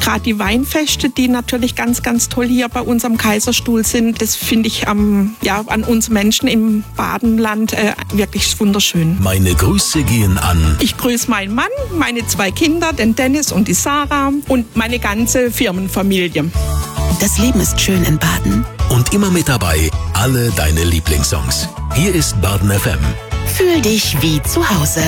gerade die Weinfeste, die natürlich ganz, ganz toll hier bei uns am Kaiserstuhl sind, das finde ich an uns Menschen im Badenland wirklich wunderschön. Meine Grüße gehen an. Ich grüße meinen Mann, meine 2 Kinder, den Dennis und die Sarah und meine ganze Firmenfamilie. Das Leben ist schön in Baden. Und immer mit dabei alle deine Lieblingssongs. Hier ist Baden FM. Fühl dich wie zu Hause.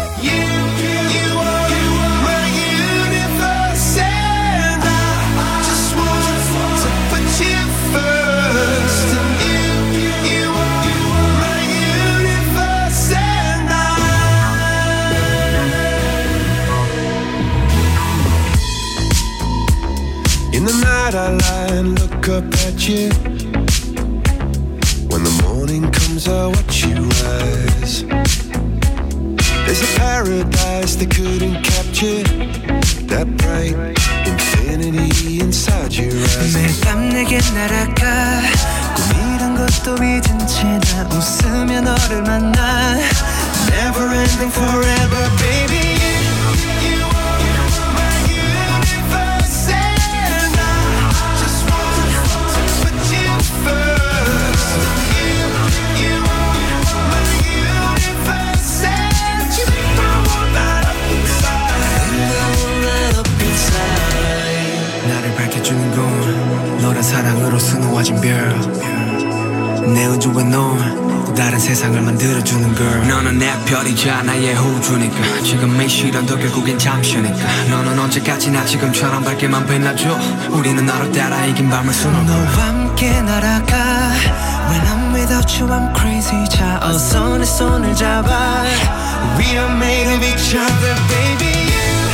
In the night I lie and look up at you. When the morning comes I watch you rise. There's a paradise they couldn't capture. That bright infinity inside your eyes. 매일 밤 내게 날아가 꿈이란 것도 잊은 채 나 웃으며 너를 만나. Never ending forever baby. 너란 사랑으로 수놓아진 별 내 우주에 넌 또 다른 세상을 만들어주는 girl. 너는 내 별이자 나의 호주니까 지금의 시련도 결국엔 잠시니까 너는 언제까지나 지금처럼 밝게만 빛나줘. 우리는 너를 따라 이긴 밤을 수놓고 너와 함께 날아가. When I'm without you I'm crazy. 자 어서 내 손을 잡아. We are made of each other baby.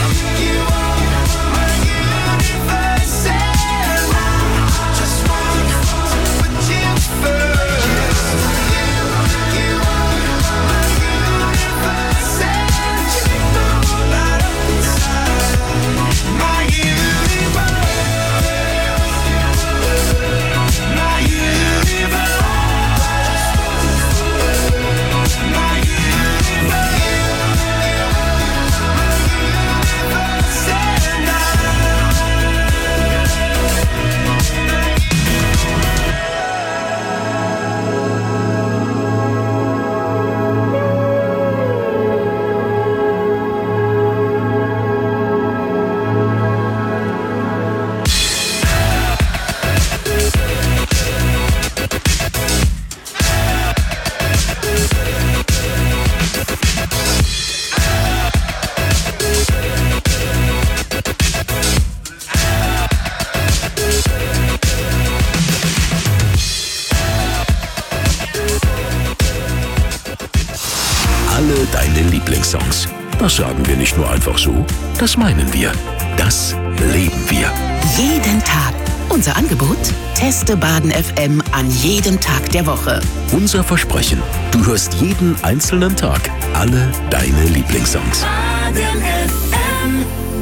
Alle deine Lieblingssongs. Das sagen wir nicht nur einfach so, das meinen wir. Das leben wir. Jeden Tag. Unser Angebot? Teste Baden FM an jedem Tag der Woche. Unser Versprechen. Du hörst jeden einzelnen Tag alle deine Lieblingssongs. Baden FM.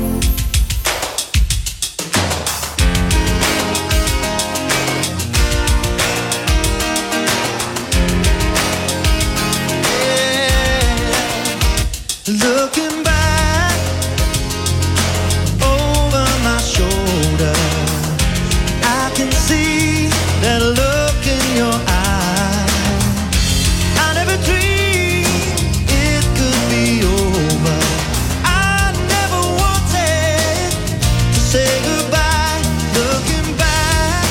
Looking back over my shoulder, I can see that look in your eye. I never dreamed it could be over. I never wanted to say goodbye. Looking back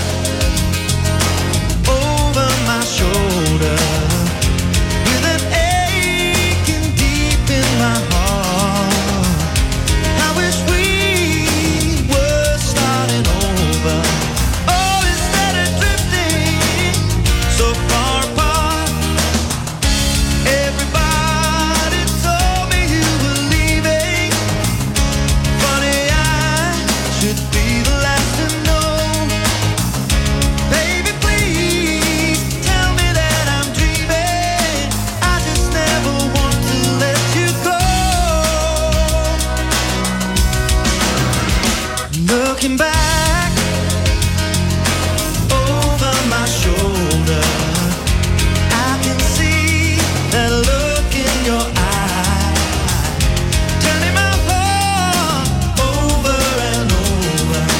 over my shoulder, with an aching deep in my heart. I wish we were starting over. Oh, instead of drifting so far apart. Everybody told me you were leaving. Funny, I should be the last to know. Baby, please tell me that I'm dreaming. I just never want to let you go. Looking back over my shoulder, I can see that look in your eye, turning my heart over and over.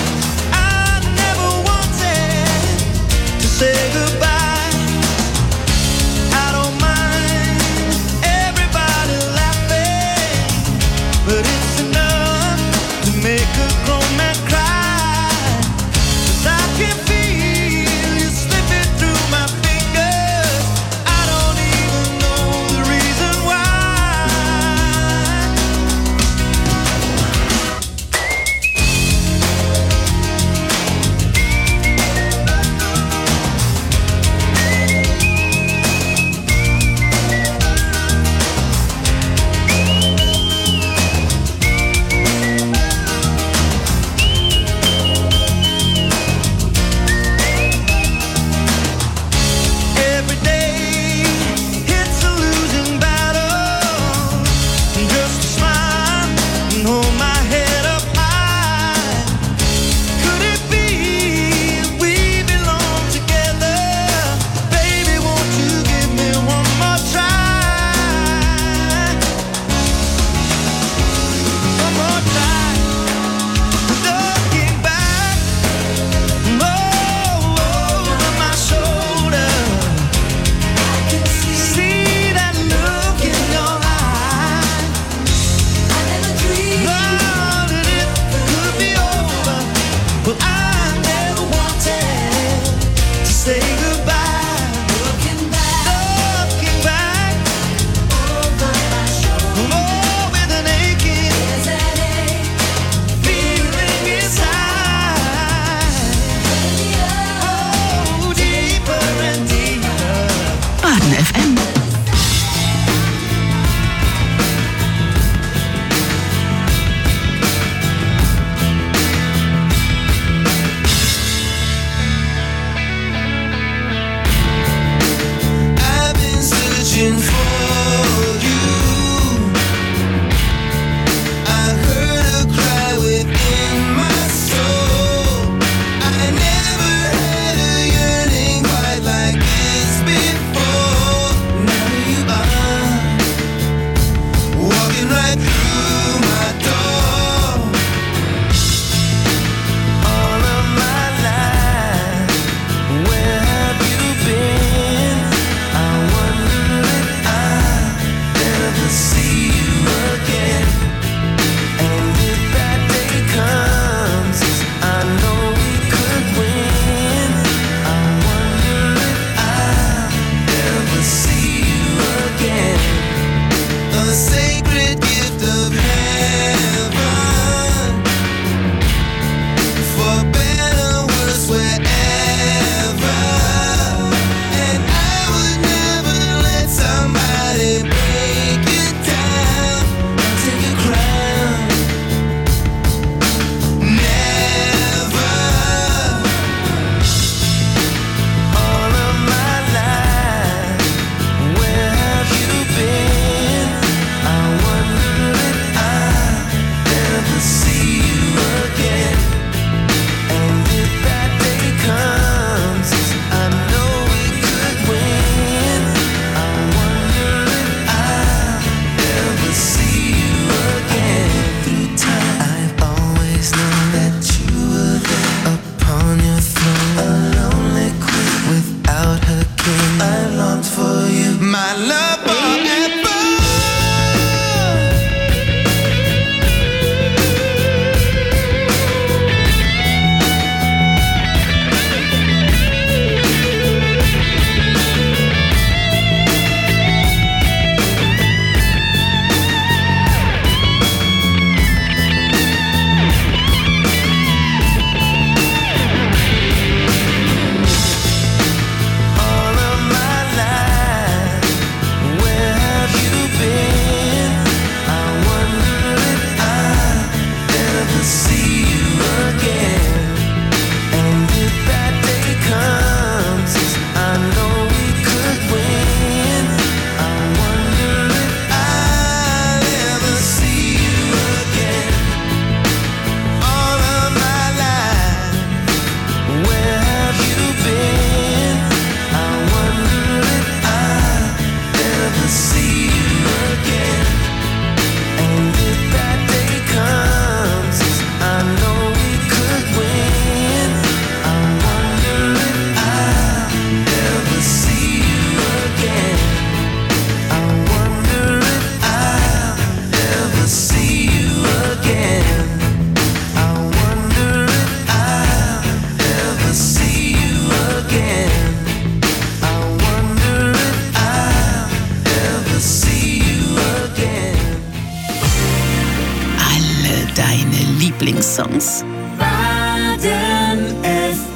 Songs. Baden FM.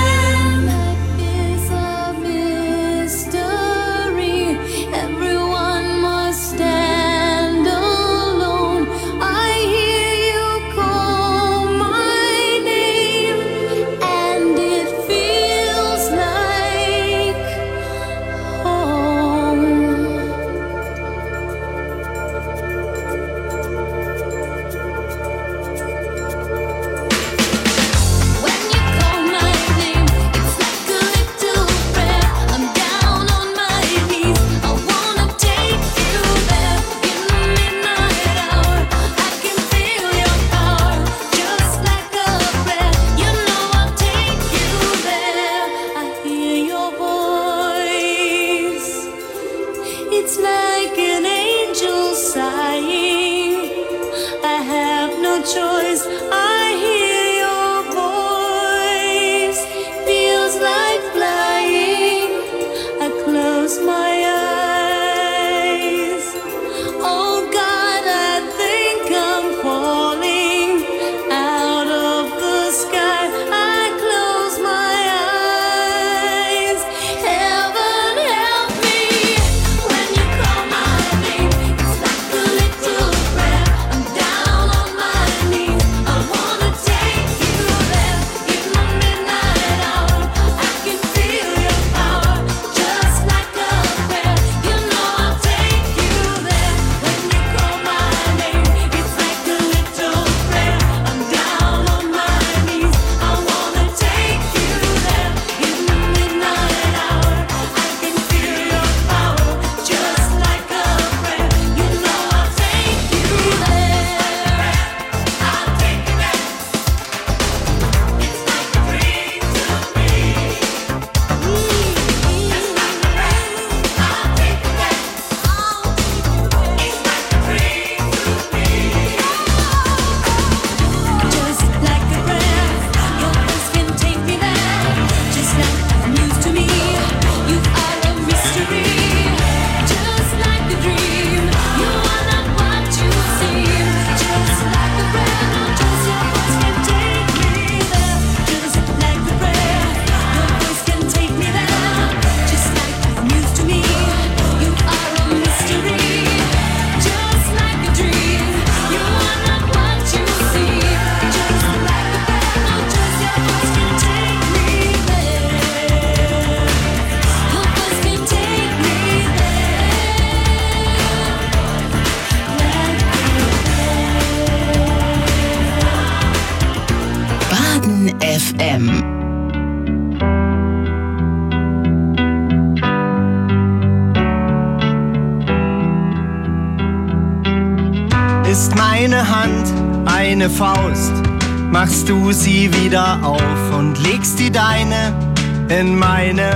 Ist meine Hand eine Faust, machst du sie wieder auf und legst die deine in meine.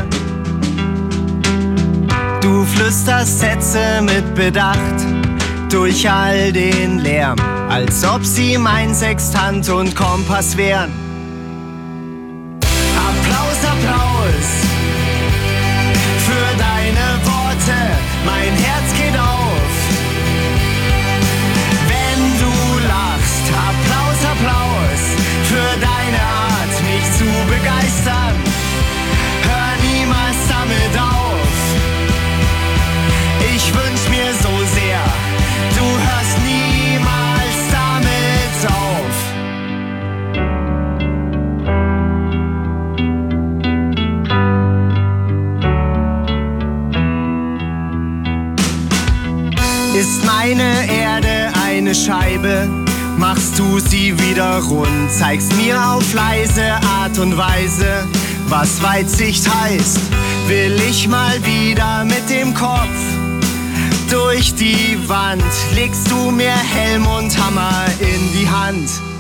Du flüsterst Sätze mit Bedacht durch all den Lärm, als ob sie mein Sextant und Kompass wären. Applaus, Applaus für deine Worte, mein Herz geht auf, wenn du lachst. Applaus, Applaus für deine Art, mich zu begeistern. Hör niemals damit auf. Ich wünsch mir so sehr, du hörst niemals damit auf. Ist meine Erde eine Scheibe, machst du sie wieder rund, zeigst mir auf leise Art und Weise, was Weitsicht heißt. Will ich mal wieder mit dem Kopf durch die Wand, legst du mir Helm und Hammer in die Hand.